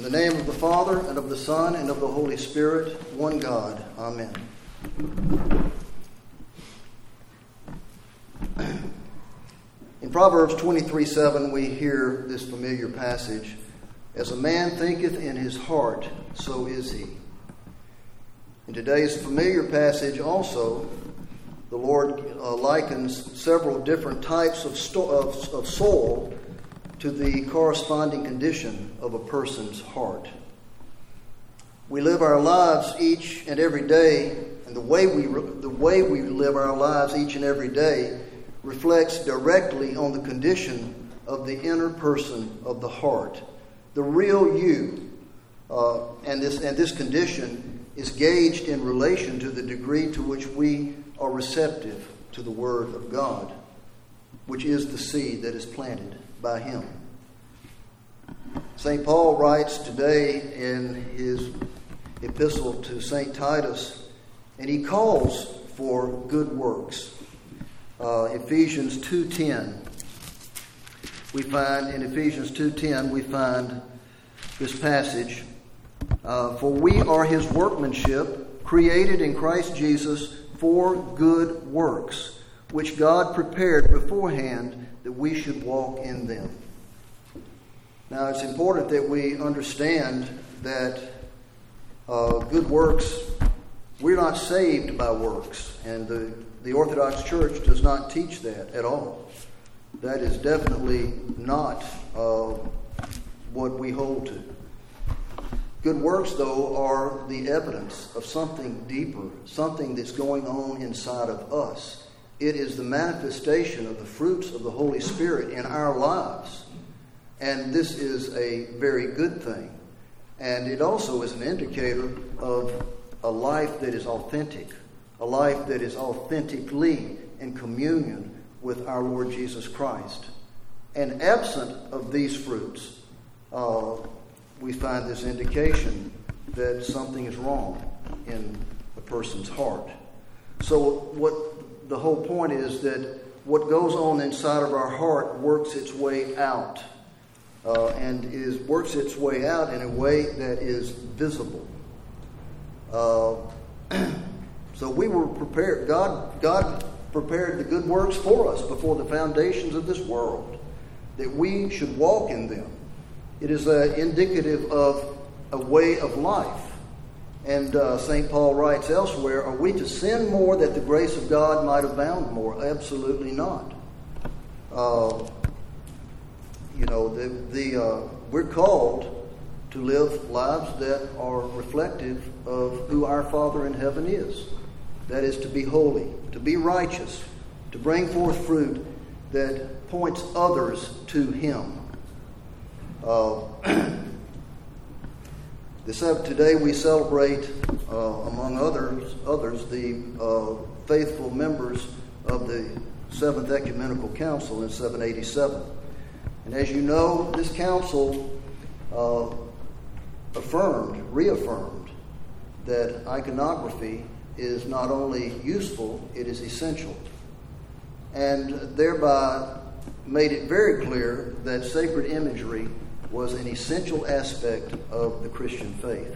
In the name of the Father, and of the Son, and of the Holy Spirit, one God. Amen. In Proverbs 23:7, we hear this familiar passage, "As a man thinketh in his heart, so is he." In today's familiar passage also, the Lord likens several different types of soil to the corresponding condition of a person's heart. We live our lives each and every day, and the way we live our lives each and every day reflects directly on the condition of the inner person of the heart, the real you. And this condition is gauged in relation to the degree to which we are receptive to the Word of God, which is the seed that is planted by Him. St. Paul writes today in his epistle to St. Titus, and he calls for good works. Ephesians 2:10. We find this passage, "For we are His workmanship, created in Christ Jesus for good works, which God prepared beforehand that we should walk in them." Now, it's important that we understand that good works, we're not saved by works, and the Orthodox Church does not teach that at all. That is definitely not what we hold to. Good works, though, are the evidence of something deeper, something that's going on inside of us. It is the manifestation of the fruits of the Holy Spirit in our lives. And this is a very good thing. And it also is an indicator of a life that is authentic, a life that is authentically in communion with our Lord Jesus Christ. And absent of these fruits, we find this indication that something is wrong in a person's heart. So what the whole point is that what goes on inside of our heart works its way out, works its way out in a way that is visible. So we were prepared. God prepared the good works for us before the foundations of this world, that we should walk in them. It is indicative of a way of life. And St. Paul writes elsewhere, "Are we to sin more that the grace of God might abound more?" Absolutely not. We're called to live lives that are reflective of who our Father in heaven is. That is, to be holy, to be righteous, to bring forth fruit that points others to Him. Today we celebrate, among others, the faithful members of the Seventh Ecumenical Council in 787. And as you know, this council reaffirmed that iconography is not only useful, it is essential. And thereby made it very clear that sacred imagery was an essential aspect of the Christian faith.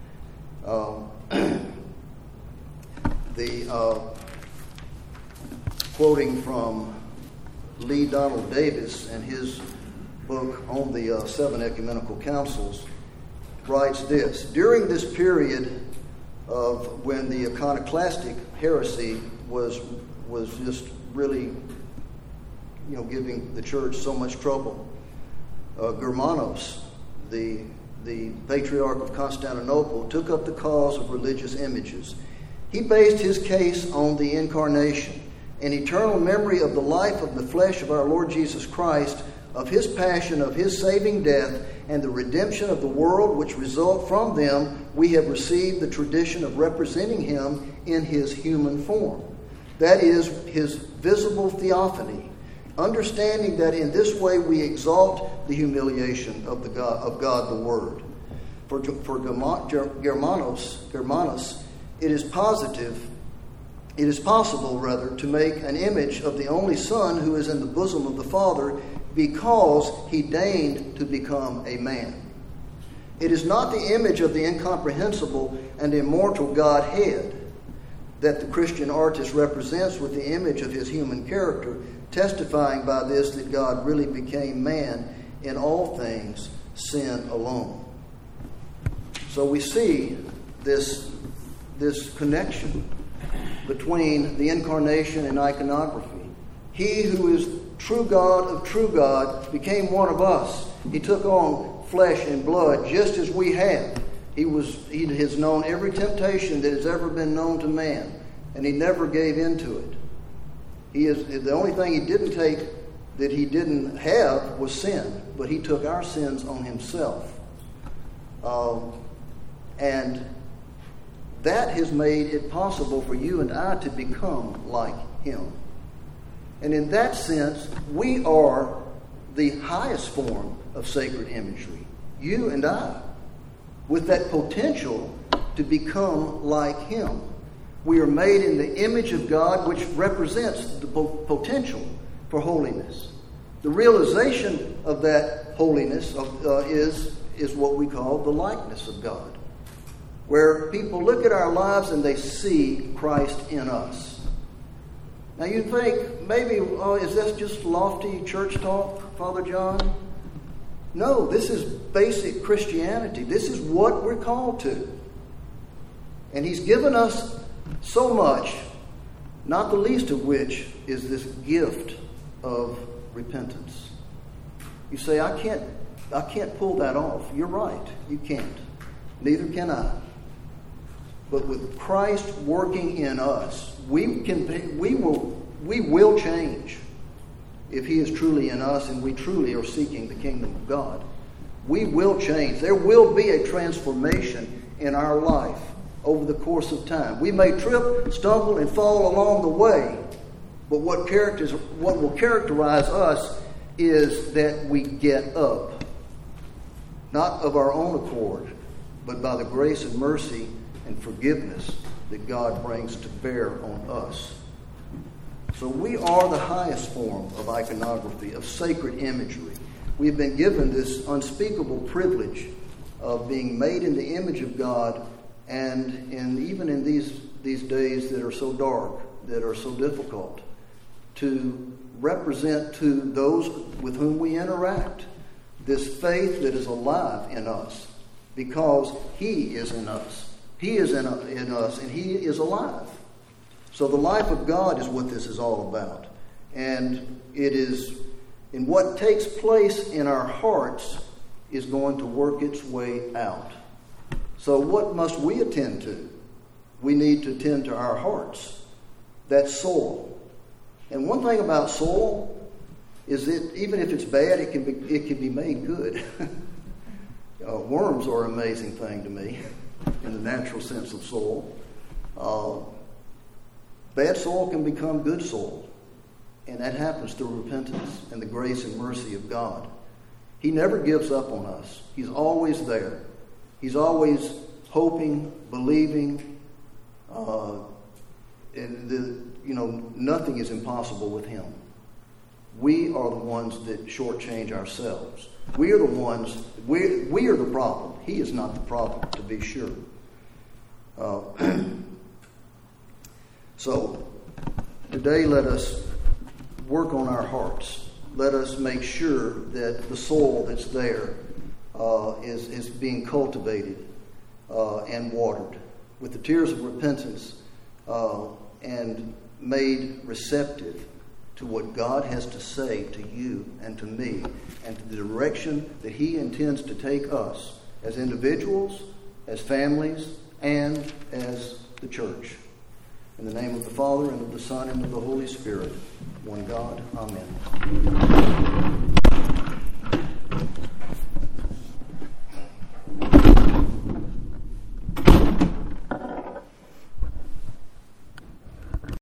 Quoting from Lee Donald Davis and his book on the Seven Ecumenical Councils, writes this: "During this period of when the iconoclastic heresy was just really, giving the church so much trouble, Germanos, the Patriarch of Constantinople, took up the cause of religious images. He based his case on the Incarnation, an eternal memory of the life of the flesh of our Lord Jesus Christ, of His passion, of His saving death, and the redemption of the world which result from them. We have received the tradition of representing Him in His human form. That is, His visible theophany, understanding that in this way we exalt the humiliation of God the Word. For Germanos, it is possible to make an image of the only Son who is in the bosom of the Father, because He deigned to become a man. It is not the image of the incomprehensible and immortal Godhead that the Christian artist represents with the image of his human character, testifying by this that God really became man in all things, sin alone. So we see this connection between the incarnation and iconography. He who is true God of true God became one of us. He took on flesh and blood just as we have. He has known every temptation that has ever been known to man, and he never gave into it. The only thing he didn't take that he didn't have was sin, but he took our sins on himself. And that has made it possible for you and I to become like him. And in that sense, we are the highest form of sacred imagery. You and I, with that potential to become like him. We are made in the image of God, which represents the potential for holiness. The realization of that holiness is what we call the likeness of God, where people look at our lives and they see Christ in us. Now you think, maybe, is this just lofty church talk, Father John? No, this is basic Christianity. This is what we're called to. And he's given us so much, not the least of which is this gift of repentance. You say, I can't pull that off. You're right, you can't. Neither can I. But with Christ working in us, we will change. If he is truly in us and we truly are seeking the kingdom of God, we will change. There will be a transformation in our life over the course of time. We may trip, stumble, and fall along the way, but what will characterize us is that we get up, not of our own accord, but by the grace and mercy and forgiveness that God brings to bear on us. So we are the highest form of iconography, of sacred imagery. We've been given this unspeakable privilege of being made in the image of God, and even in these days that are so dark, that are so difficult, to represent to those with whom we interact this faith that is alive in us, because he is in us. He is in us, and he is alive. So the life of God is what this is all about. And it is, in what takes place in our hearts is going to work its way out. So what must we attend to? We need to attend to our hearts, that soul. And one thing about soul is that even if it's bad, it can be made good. Worms are an amazing thing to me in the natural sense of soul. Bad soul can become good soul, and that happens through repentance and the grace and mercy of God. He never gives up on us. He's always there. He's always hoping, believing, nothing is impossible with him. We are the ones that shortchange ourselves. We are the ones. We are the problem. He is not the problem, to be sure. So, today let us work on our hearts. Let us make sure that the soul that's there is being cultivated and watered with the tears of repentance and made receptive to what God has to say to you and to me, and to the direction that he intends to take us as individuals, as families, and as the church. In the name of the Father, and of the Son, and of the Holy Spirit, one God. Amen.